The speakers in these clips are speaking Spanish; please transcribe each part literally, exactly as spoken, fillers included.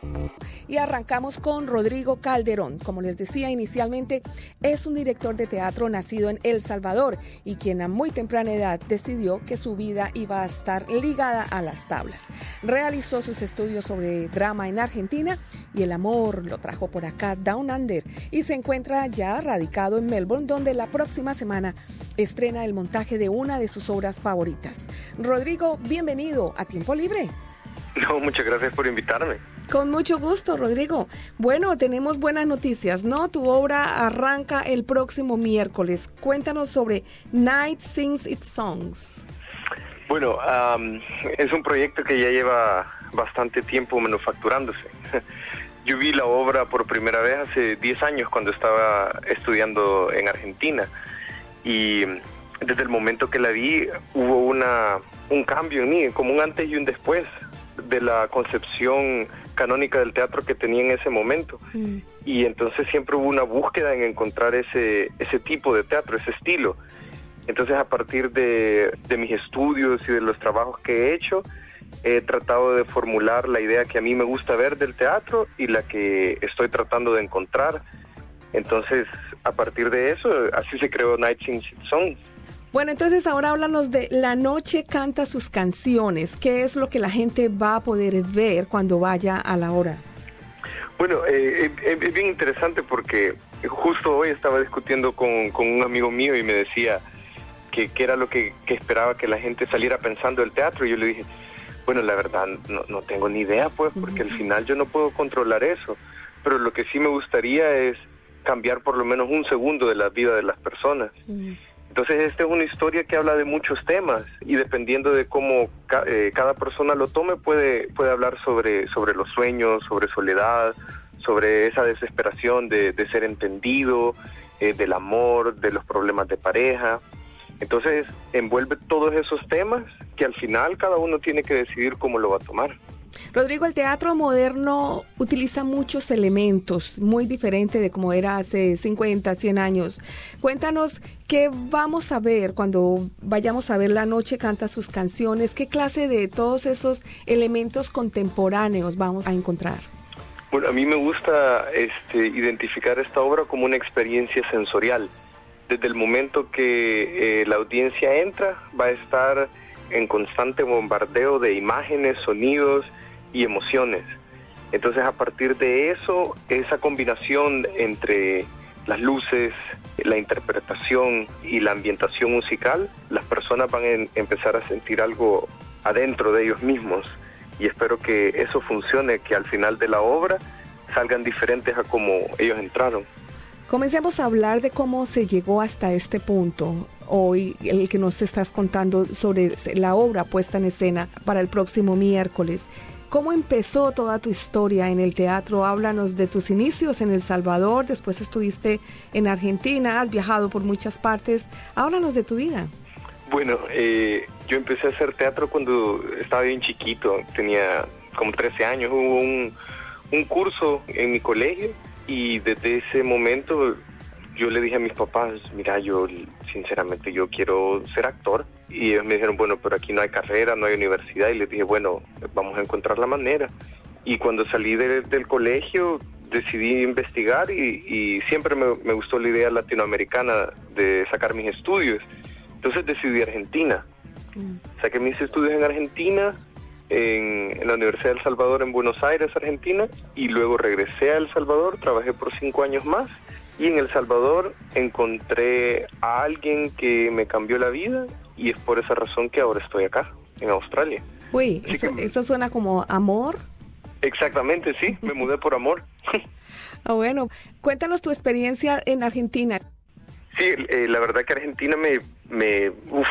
Y arrancamos con Rodrigo Calderón. Como les decía inicialmente, es un director de teatro nacido en El Salvador y quien a muy temprana edad decidió que su vida iba a estar ligada a las tablas. Realizó sus estudios sobre drama en Argentina y el amor lo trajo por acá, Down Under, y se encuentra ya radicado en Melbourne, donde la próxima semana estrena el montaje de una de sus obras favoritas. Rodrigo, bienvenido a Tiempo Libre. No, muchas gracias por invitarme. Con mucho gusto, Rodrigo. Bueno, tenemos buenas noticias, ¿no? Tu obra arranca el próximo miércoles. Cuéntanos sobre Night Sings Its Songs. Bueno, um, es un proyecto que ya lleva bastante tiempo manufacturándose. Yo vi la obra por primera vez hace diez años cuando estaba estudiando en Argentina. Y desde el momento que la vi hubo una un cambio en mí, como un antes y un después de la concepción canónica del teatro que tenía en ese momento. Mm. Y entonces siempre hubo una búsqueda en encontrar ese ese tipo de teatro, ese estilo. Entonces a partir de, de mis estudios y de los trabajos que he hecho, he tratado de formular la idea que a mí me gusta ver del teatro y la que estoy tratando de encontrar. Entonces, a partir de eso, así se creó Night Sings Its Songs. Bueno, entonces ahora háblanos de La Noche Canta Sus Canciones. ¿Qué es lo que la gente va a poder ver cuando vaya a la obra? Bueno, eh, es, es bien interesante porque justo hoy estaba discutiendo con, con un amigo mío y me decía que, que era lo que, que esperaba que la gente saliera pensando del teatro. Y yo le dije, bueno, la verdad no, no tengo ni idea, pues, porque uh-huh. al final yo no puedo controlar eso. Pero lo que sí me gustaría es cambiar por lo menos un segundo de la vida de las personas. Uh-huh. Entonces esta es una historia que habla de muchos temas y dependiendo de cómo ca- eh, cada persona lo tome puede puede hablar sobre sobre los sueños, sobre soledad, sobre esa desesperación de, de ser entendido, eh, del amor, de los problemas de pareja. Entonces envuelve todos esos temas que al final cada uno tiene que decidir cómo lo va a tomar. Rodrigo, el teatro moderno utiliza muchos elementos, muy diferente de como era hace cincuenta, cien años. Cuéntanos qué vamos a ver cuando vayamos a ver La Noche Canta Sus Canciones, qué clase de todos esos elementos contemporáneos vamos a encontrar. Bueno, a mí me gusta este, identificar esta obra como una experiencia sensorial. Desde el momento que eh, la audiencia entra, va a estar en constante bombardeo de imágenes, sonidos y emociones. Entonces a partir de eso, esa combinación entre las luces, la interpretación y la ambientación musical, las personas van a empezar a sentir algo adentro de ellos mismos y espero que eso funcione, que al final de la obra salgan diferentes a como ellos entraron. Comencemos a hablar de cómo se llegó hasta este punto. Hoy, el que nos estás contando sobre la obra puesta en escena para el próximo miércoles. ¿Cómo empezó toda tu historia en el teatro? Háblanos de tus inicios en El Salvador, después estuviste en Argentina, has viajado por muchas partes. Háblanos de tu vida. Bueno, eh, yo empecé a hacer teatro cuando estaba bien chiquito, tenía como trece años. Hubo un, un curso en mi colegio y desde ese momento yo le dije a mis papás, mira, yo sinceramente yo quiero ser actor. Y ellos me dijeron, bueno, pero aquí no hay carrera, no hay universidad. Y les dije, bueno, vamos a encontrar la manera. Y cuando salí de, del colegio decidí investigar y, y siempre me, me gustó la idea latinoamericana de sacar mis estudios. Entonces decidí Argentina. Mm. Saqué mis estudios en Argentina, en, en la Universidad de El Salvador en Buenos Aires, Argentina. Y luego regresé a El Salvador, trabajé por cinco años más. Y en El Salvador encontré a alguien que me cambió la vida y es por esa razón que ahora estoy acá, en Australia. Uy, eso, que, eso suena como amor. Exactamente, sí, me mudé por amor. Ah, bueno, cuéntanos tu experiencia en Argentina. Sí, eh, la verdad que Argentina me, me, uf,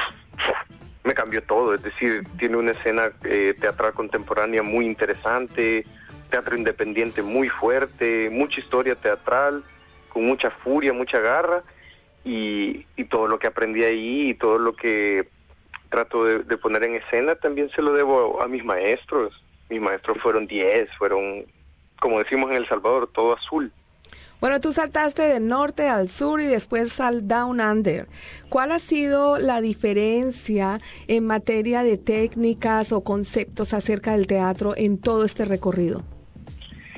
me cambió todo, es decir, tiene una escena eh, teatral contemporánea muy interesante, teatro independiente muy fuerte, mucha historia teatral, con mucha furia, mucha garra, y, y todo lo que aprendí ahí y todo lo que trato de, de poner en escena también se lo debo a, a mis maestros. Mis maestros fueron diez, fueron, como decimos en El Salvador, todo azul. Bueno, tú saltaste del norte al sur y después al Down Under. ¿Cuál ha sido la diferencia en materia de técnicas o conceptos acerca del teatro en todo este recorrido?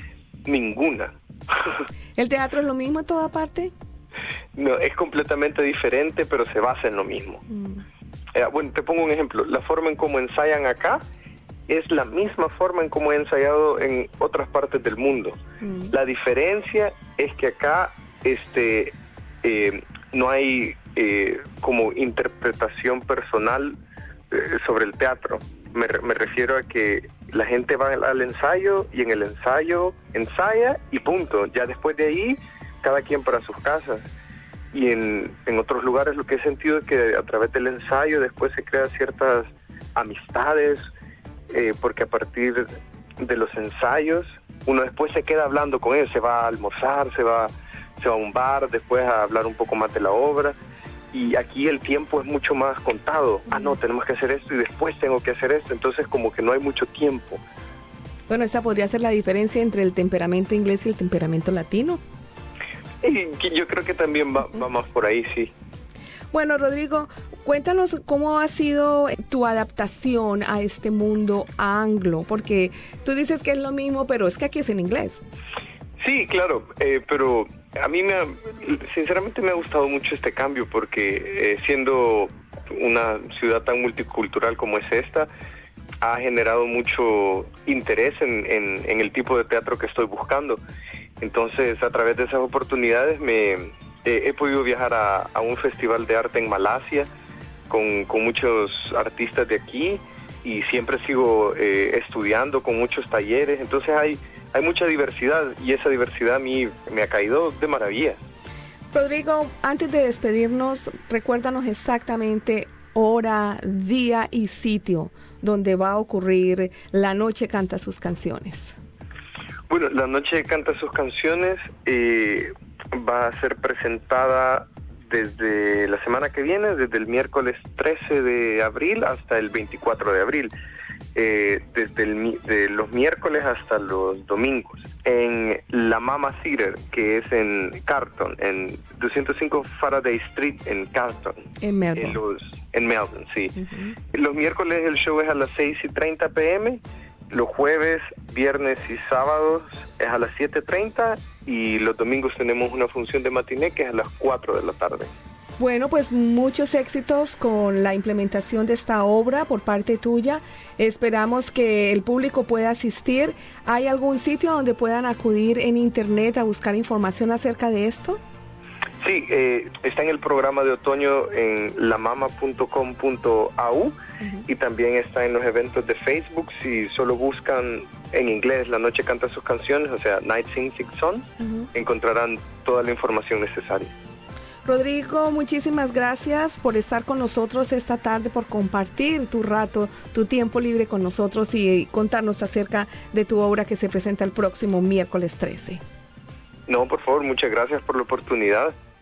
ninguna. ¿El teatro es lo mismo en toda parte? No, es completamente diferente, pero se basa en lo mismo. Mm. Eh, bueno, te pongo un ejemplo. La forma en cómo ensayan acá es la misma forma en cómo he ensayado en otras partes del mundo. Mm. La diferencia es que acá este, eh, no hay eh, como interpretación personal eh, sobre el teatro. Me, me refiero a que la gente va al, al ensayo y en el ensayo ensaya y punto. Ya después de ahí, cada quien para sus casas. Y en, en otros lugares lo que he sentido es que a través del ensayo después se crean ciertas amistades, eh, porque a partir de los ensayos uno después se queda hablando con ellos, se va a almorzar, se va, se va a un bar, después a hablar un poco más de la obra. Y aquí el tiempo es mucho más contado. Ah, no, tenemos que hacer esto y después tengo que hacer esto. Entonces como que no hay mucho tiempo. Bueno, esa podría ser la diferencia entre el temperamento inglés y el temperamento latino. Y yo creo que también va, va más por ahí, sí. Bueno, Rodrigo, cuéntanos cómo ha sido tu adaptación a este mundo anglo, porque tú dices que es lo mismo, pero es que aquí es en inglés. Sí, claro, eh, pero a mí me ha, sinceramente me ha gustado mucho este cambio, porque eh, siendo una ciudad tan multicultural como es esta, ha generado mucho interés en, en, en el tipo de teatro que estoy buscando. Entonces, a través de esas oportunidades me eh, he podido viajar a, a un festival de arte en Malasia con, con muchos artistas de aquí y siempre sigo eh, estudiando con muchos talleres. Entonces hay, hay mucha diversidad y esa diversidad a mí me ha caído de maravilla. Rodrigo, antes de despedirnos, recuérdanos exactamente hora, día y sitio donde va a ocurrir La Noche Canta Sus Canciones. Bueno, La Noche Canta Sus Canciones eh, va a ser presentada desde la semana que viene, desde el miércoles trece de abril hasta el veinticuatro de abril, eh, desde el, de los miércoles hasta los domingos, en la Mama Theater, que es en Carlton, en doscientos cinco Faraday Street en Carlton. En Melbourne. En, los, en Melbourne, sí. Uh-huh. Los miércoles el show es a las seis y treinta pm, los jueves, viernes y sábados es a las siete treinta y los domingos tenemos una función de matiné que es a las cuatro de la tarde. Bueno, pues muchos éxitos con la implementación de esta obra por parte tuya. Esperamos que el público pueda asistir. ¿Hay algún sitio donde puedan acudir en internet a buscar información acerca de esto? Sí, eh, está en el programa de otoño en lamama punto com punto a u uh-huh. y también está en los eventos de Facebook. Si solo buscan en inglés La Noche Canta Sus Canciones, o sea, Night Sings Its Song, uh-huh. encontrarán toda la información necesaria. Rodrigo, muchísimas gracias por estar con nosotros esta tarde, por compartir tu rato, tu tiempo libre con nosotros y contarnos acerca de tu obra que se presenta el próximo miércoles trece. No, por favor, muchas gracias por la oportunidad.